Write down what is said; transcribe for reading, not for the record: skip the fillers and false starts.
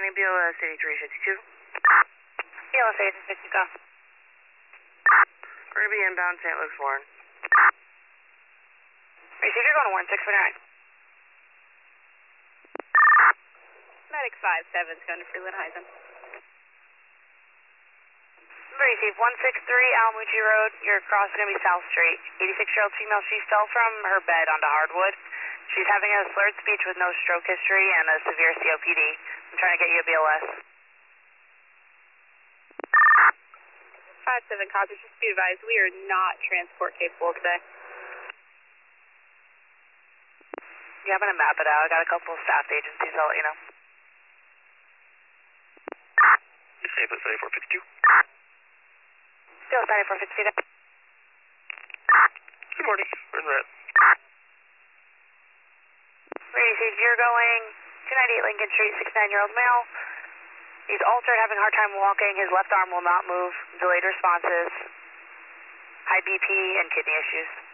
Finding BLS 8352. BLS 8352, go. We're going to be inbound St. Luke's Warren. Receive, you're going to Warren 649. Medic 5-7 is going to Freeland Heisen. Receive 163 Alamucci Road. Your cross is going to be South Street. 86-year-old female, she fell from her bed onto hardwood. She's having a slurred speech with no stroke history and a severe COPD. I'm trying to get you a BLS. 5-7 copy, just be advised, we are not transport capable today. Yeah, I'm going to map it out. I got a couple of staff agencies, I'll let you know. Safe at 7452. Still 7452. Good morning. Where's that? Receive, you're going 298 Lincoln Street, 69-year-old male. He's altered, having a hard time walking. His left arm will not move. Delayed responses. High BP and kidney issues.